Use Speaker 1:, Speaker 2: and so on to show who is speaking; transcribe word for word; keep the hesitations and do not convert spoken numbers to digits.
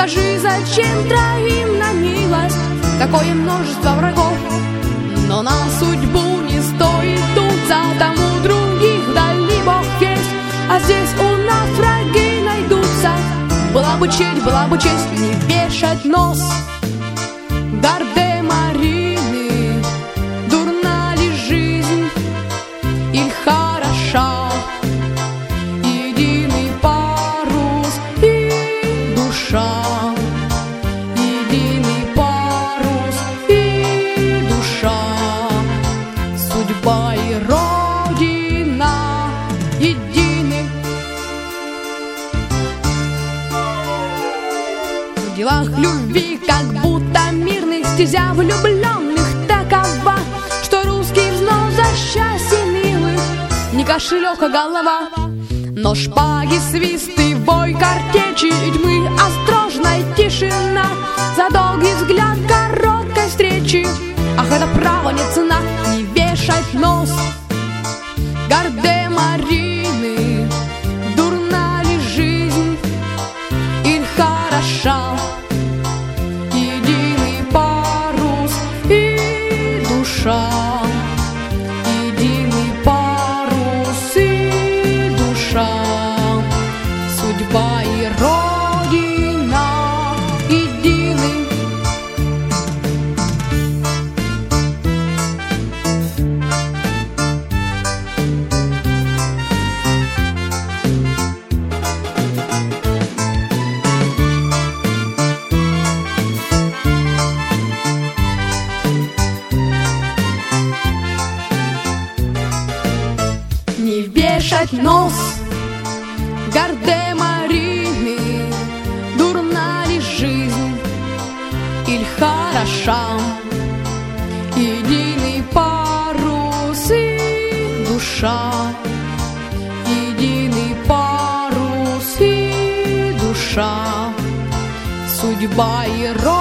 Speaker 1: Скажи, зачем троим на милость такое множество врагов? Но на судьбу не стоит дуться, там у других дальний Бог есть, а здесь у нас враги найдутся. Была бы честь, была бы честь не вешать нос Гардемарины. Дурна ли жизнь или хороша? Единый парус и душа. Единый парус и душа. Судьба и Родина едины. В делах любви как будто мирных стезя влюбленных такова, что русский взнос за счастье милых не кошелек, а голова. Но шпаги, свисты, вой, картечи и тьмы острожная тишина за долгий взгляд короткой встречи. Ах, это право не цена не вешать нос Гардемарины. Дурна ли жизнь или хороша? Единый парус и душа. Единый парус и душа. Судьба и Родина едины. Не вешать нос Гардемарины. Дурна ли жизнь или хороша? Единый парус и душа. Единый парус и душа. Судьба и Родина